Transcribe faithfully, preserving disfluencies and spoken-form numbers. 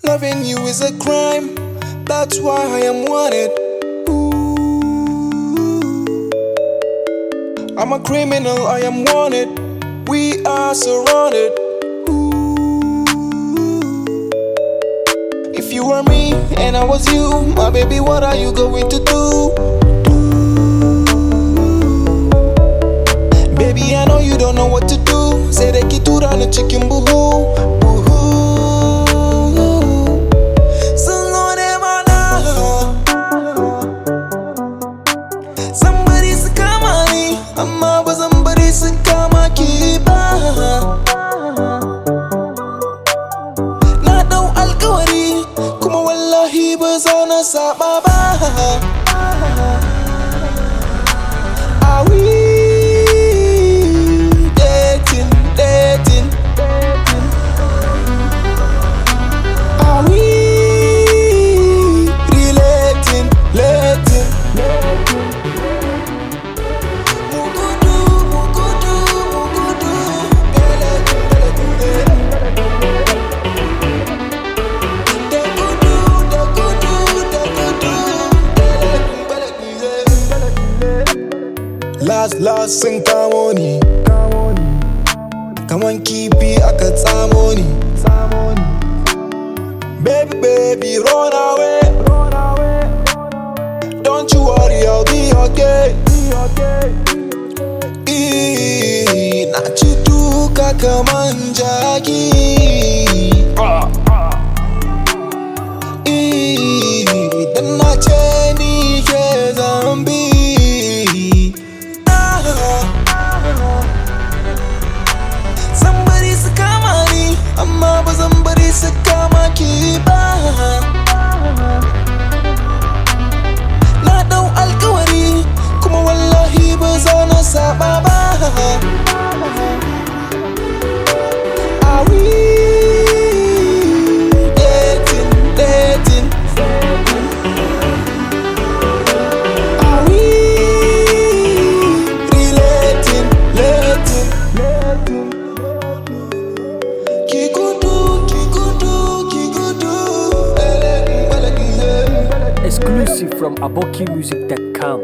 Loving you is a crime, that's why I am wanted. I'm a criminal, I am wanted. We are surrounded. If you were me and I was you, my baby, what are you going to do? Baby, I know you don't know what to do. Say the kitura no chicken boo-hoo, boo-hoo. So no never know. Somebody's kamani, amma ba somebody's kama kiba. Na dau alkawari, kuma wallahi ba zana saba ba. Are we Last, last sun kamo ni. Kaman kifi aka tsamo ni. Baby, baby, run away. Don't you worry, I'll be okay. Eee, na ci duka kaman jaki. Eee, dan na ce ni ke zambi. Somebody's kamani, amma ba somebody's kama ki ba. Na dau alkawari, kuma wallahi ba zana saba ba. Are we dating, dating? Are we relating, relating? Exclusive from aboki music dot com.